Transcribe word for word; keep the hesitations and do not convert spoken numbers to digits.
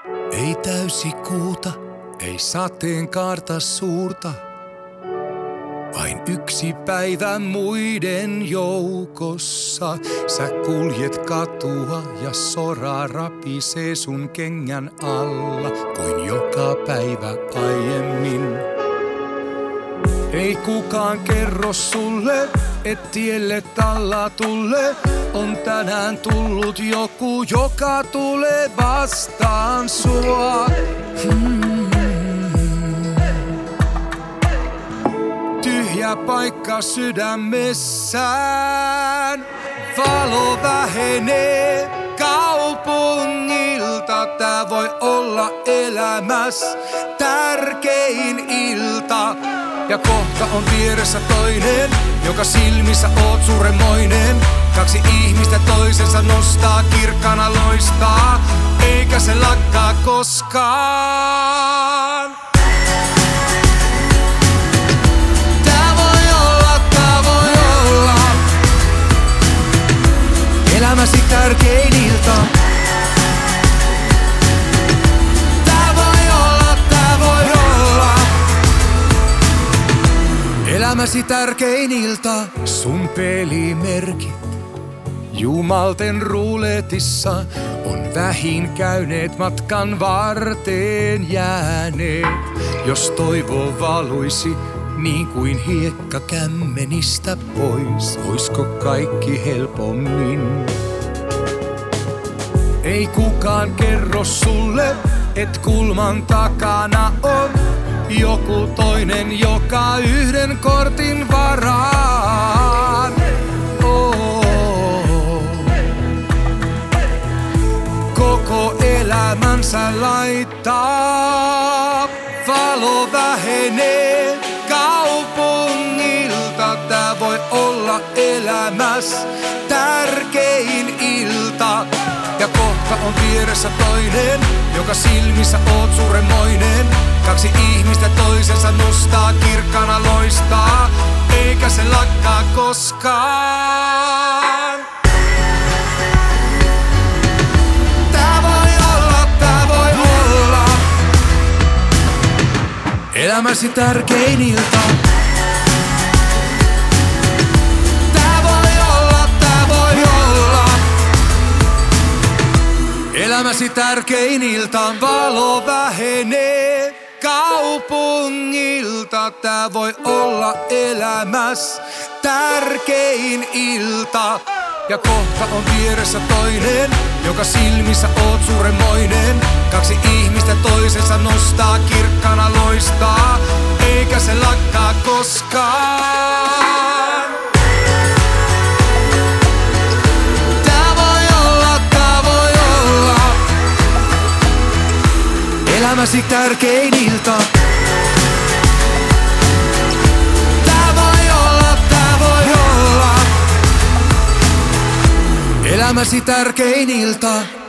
Ei täysi kuuta, ei sateenkaarta suurta. Vain yksi päivä muiden joukossa. Sä kuljet katua ja sora rapisee sun kengän alla kuin joka päivä aiemmin. Ei kukaan kerro sulle, et tielle tallatulle on tänään tullut joku, joka tulee vastaan sua. Hmm. Tyhjä paikka sydämessään, valo vähenee kaupungilta. Tää voi olla elämäs tärkein ilta. Ja kohta on vieressä toinen, joka silmissä oot suuremmoinen. Kaksi ihmistä toisensa nostaa, kirkkana loistaa, eikä se lakkaa koskaan. Tää voi olla, tää voi olla elämäsi tärkein ilta. Elämäsi tärkein ilta, sun pelimerkit jumalten ruletissa on vähin käyneet, matkan varteen jääneet. Jos toivo valuisi niin kuin hiekka kämmenistä pois, oisko kaikki helpommin? Ei kukaan kerro sulle, et kulman takana on joku toinen, joka yhden kortin varaan. Oh. Koko elämänsä laittaa, valo vähenee kaupungilta. Tää voi olla elämäs tärkein ilta. Ja kohta on vieressä toinen, joka silmissä oot suuremmoinen. Kaksi ihmistä toisensa nostaa, kirkkana loistaa, eikä se lakkaa koskaan. Tää voi olla, tää voi olla elämäsi tärkein ilta. Tää voi olla, tää voi olla elämäsi tärkein ilta. Valo vähenee kaupungilta. Tää voi olla elämäs tärkein ilta. Ja kohta on vieressä toinen, joka silmissä oot suuremmoinen. Kaksi ihmistä toisensa nostaa, kirkkana loistaa, eikä se lakkaa koskaan. Tää voi olla, tää voi olla elämäsi tärkein ilta. Tää voi olla, tää voi olla elämäsi tärkein ilta.